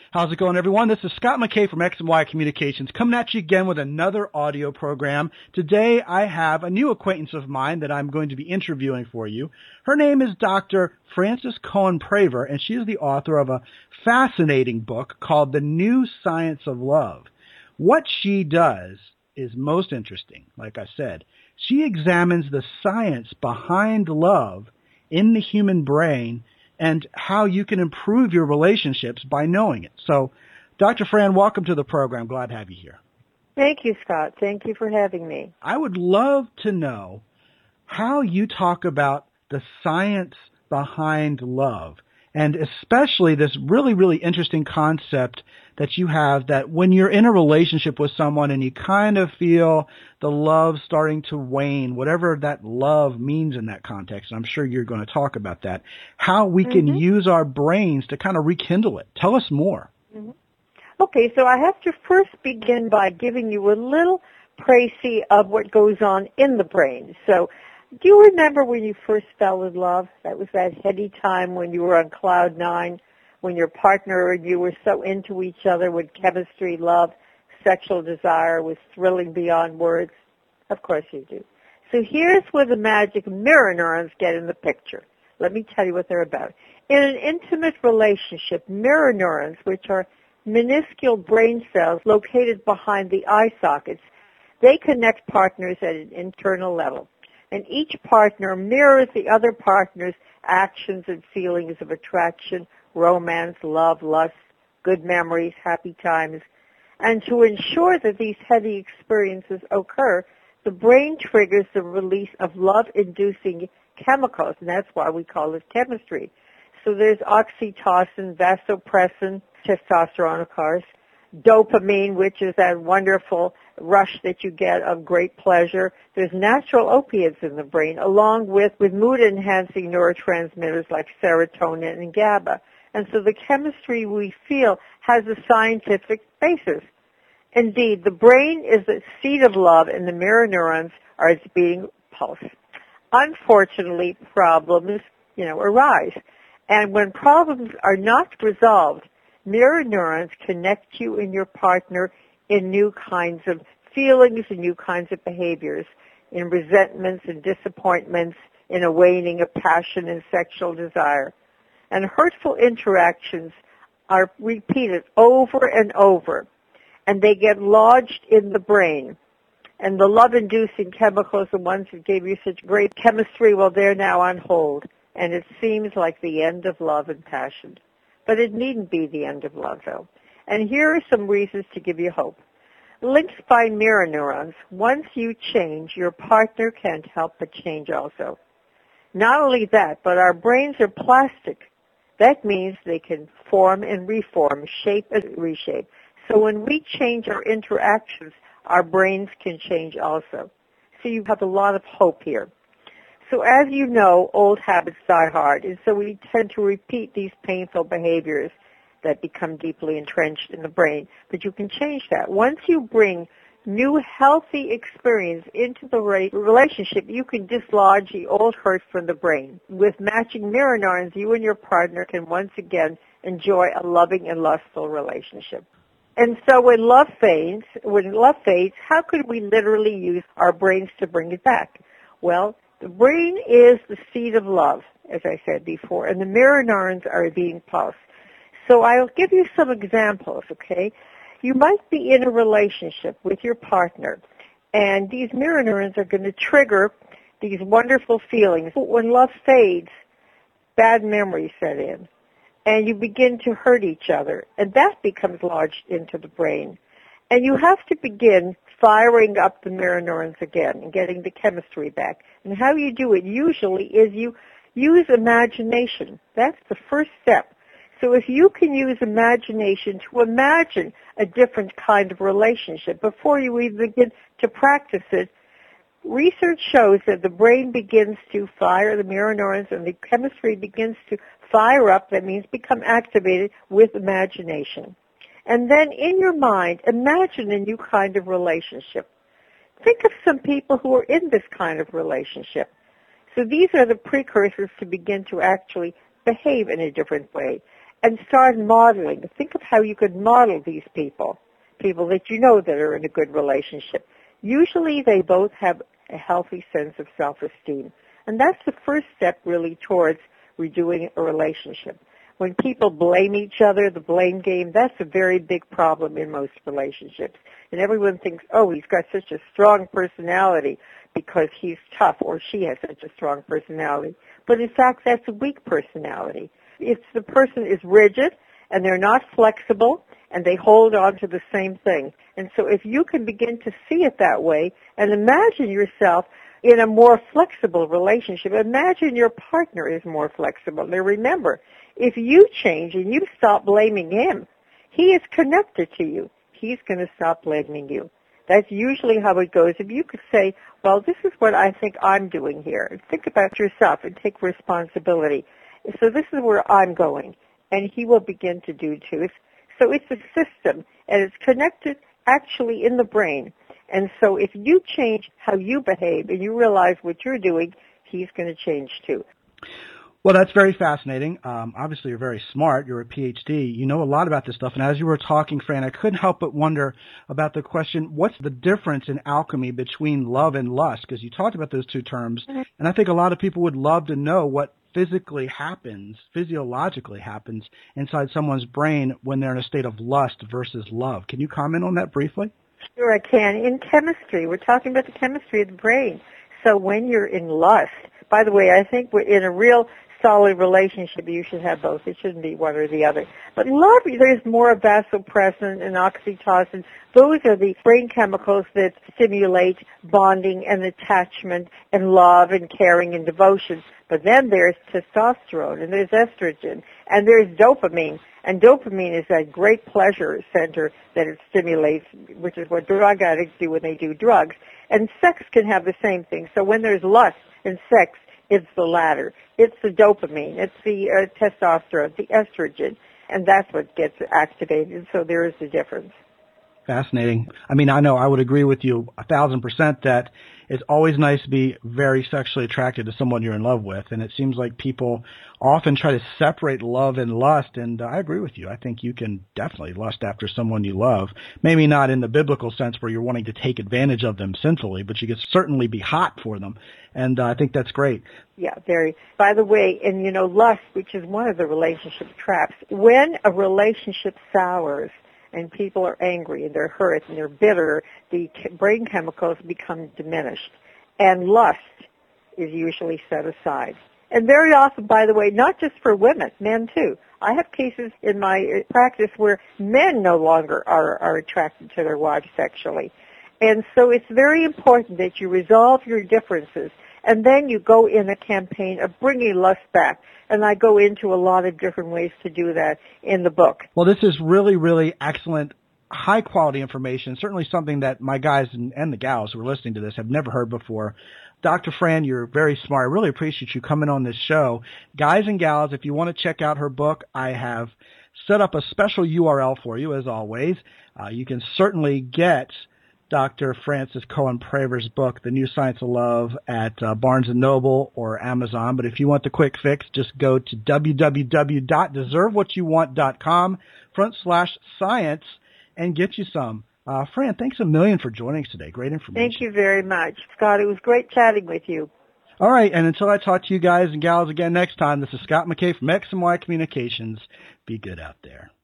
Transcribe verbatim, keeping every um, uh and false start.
How's it going, everyone? This is Scott McKay from X and Y Communications, coming at you again with another audio program. Today, I have a new acquaintance of mine that I'm going to be interviewing for you. Her name is Doctor Frances Cohen-Praver, and she is the author of a fascinating book called The New Science of Love. What she does is most interesting, like I said. She examines the science behind love in the human brain and how you can improve your relationships by knowing it. So, Doctor Fran, welcome to the program. Glad to have you here. Thank you, Scott. Thank you for having me. I would love to know how you talk about the science behind love, and especially this really, really interesting concept that you have that when you're in a relationship with someone and you kind of feel the love starting to wane, whatever that love means in that context, and I'm sure you're going to talk about that, how we can mm-hmm. use our brains to kind of rekindle it. Tell us more. Mm-hmm. Okay, so I have to first begin by giving you a little précis of what goes on in the brain. So do you remember when you first fell in love? That was that heady time when you were on cloud nine, when your partner and you were so into each other with chemistry, love, sexual desire was thrilling beyond words. Of course you do. So here's where the magic mirror neurons get in the picture. Let me tell you what they're about. In an intimate relationship, mirror neurons, which are minuscule brain cells located behind the eye sockets, they connect partners at an internal level. And each partner mirrors the other partner's actions and feelings of attraction, romance, love, lust, good memories, happy times. And to ensure that these heady experiences occur, the brain triggers the release of love-inducing chemicals, and that's why we call it chemistry. So there's oxytocin, vasopressin, testosterone, of course, dopamine, which is that wonderful rush that you get of great pleasure. There's natural opiates in the brain, along with, with mood-enhancing neurotransmitters like serotonin and GABA. And so the chemistry we feel has a scientific basis. Indeed, the brain is the seat of love, and the mirror neurons are its beating pulse. Unfortunately, problems, you know, arise. And when problems are not resolved, mirror neurons connect you and your partner in new kinds of feelings and new kinds of behaviors, in resentments and disappointments, in a waning of passion and sexual desire. And hurtful interactions are repeated over and over, and they get lodged in the brain. And the love-inducing chemicals, the ones that gave you such great chemistry, well, they're now on hold. And it seems like the end of love and passion. But it needn't be the end of love, though. And here are some reasons to give you hope. Linked by mirror neurons, once you change, your partner can't help but change also. Not only that, but our brains are plastic. That means they can form and reform, shape and reshape. So when we change our interactions, our brains can change also. So you have a lot of hope here. So as you know, old habits die hard, and so we tend to repeat these painful behaviors that become deeply entrenched in the brain. But you can change that. Once you bring new healthy experience into the relationship, you can dislodge the old hurt from the brain. With matching mirror neurons, you and your partner can once again enjoy a loving and lustful relationship. And so when love fades, when love fades, how could we literally use our brains to bring it back? Well, the brain is the seat of love, as I said before, and the mirror neurons are being pulsed. So I'll give you some examples, okay? You might be in a relationship with your partner, and these mirror neurons are going to trigger these wonderful feelings. When love fades, bad memories set in, and you begin to hurt each other, and that becomes lodged into the brain. And you have to begin firing up the mirror neurons again and getting the chemistry back. And how you do it usually is you use imagination. That's the first step. So if you can use imagination to imagine a different kind of relationship before you even begin to practice it, research shows that the brain begins to fire the mirror neurons and the chemistry begins to fire up. That means become activated with imagination. And then in your mind, imagine a new kind of relationship. Think of some people who are in this kind of relationship. So these are the precursors to begin to actually behave in a different way and start modeling. Think of how you could model these people, people that you know that are in a good relationship. Usually they both have a healthy sense of self-esteem. And that's the first step really towards redoing a relationship. When people blame each other, the blame game, that's a very big problem in most relationships. And everyone thinks, oh, he's got such a strong personality because he's tough, or she has such a strong personality. But in fact, that's a weak personality. If the person is rigid and they're not flexible and they hold on to the same thing. And so if you can begin to see it that way and imagine yourself in a more flexible relationship, imagine your partner is more flexible. Now remember, if you change and you stop blaming him, he is connected to you. He's going to stop blaming you. That's usually how it goes. If you could say, well, this is what I think I'm doing here, and think about yourself and take responsibility. So this is where I'm going, and he will begin to do too. It's, so it's a system, and it's connected actually in the brain. And so if you change how you behave and you realize what you're doing, he's going to change too. Well, that's very fascinating. Um, obviously, you're very smart. You're a P H D. You know a lot about this stuff. And as you were talking, Fran, I couldn't help but wonder about the question, what's the difference in alchemy between love and lust? Because you talked about those two terms. Mm-hmm. And I think a lot of people would love to know what physically happens, physiologically happens inside someone's brain when they're in a state of lust versus love. Can you comment on that briefly? Sure, I can. In chemistry, we're talking about the chemistry of the brain. So when you're in lust, by the way, I think we're in a real solid relationship, you should have both. It shouldn't be one or the other. But love, there's more vasopressin and oxytocin. Those are the brain chemicals that stimulate bonding and attachment and love and caring and devotion. But then there's testosterone and there's estrogen and there's dopamine. And dopamine is that great pleasure center that it stimulates, which is what drug addicts do when they do drugs. And sex can have the same thing. So when there's lust in sex, it's the latter. It's the dopamine. It's the uh, testosterone, the estrogen, and that's what gets activated. So there is a difference. Fascinating. I mean, I know I would agree with you a thousand percent that it's always nice to be very sexually attracted to someone you're in love with, and it seems like people often try to separate love and lust, and uh, I agree with you. I think you can definitely lust after someone you love. Maybe not in the biblical sense where you're wanting to take advantage of them sinfully, but you can certainly be hot for them, and uh, I think that's great. Yeah, very. By the way, and you know, lust, which is one of the relationship traps, when a relationship sours, and people are angry and they're hurt and they're bitter, the brain chemicals become diminished. And lust is usually set aside. And very often, by the way, not just for women, men too. I have cases in my practice where men no longer are, are attracted to their wives sexually. And so it's very important that you resolve your differences, and then you go in a campaign of bringing lust back. And I go into a lot of different ways to do that in the book. Well, this is really, really excellent, high-quality information, certainly something that my guys and, and the gals who are listening to this have never heard before. Doctor Fran, you're very smart. I really appreciate you coming on this show. Guys and gals, if you want to check out her book, I have set up a special U R L for you, as always. Uh, you can certainly get Doctor Frances Cohen-Praver's book, The New Science of Love, at uh, Barnes and Noble or Amazon. But if you want the quick fix, just go to w w w dot deserve what you want dot com front slash science and get you some. Uh, Fran, thanks a million for joining us today. Great information. Thank you very much, Scott. It was great chatting with you. All right, and until I talk to you guys and gals again next time, this is Scott McKay from X and Y Communications. Be good out there.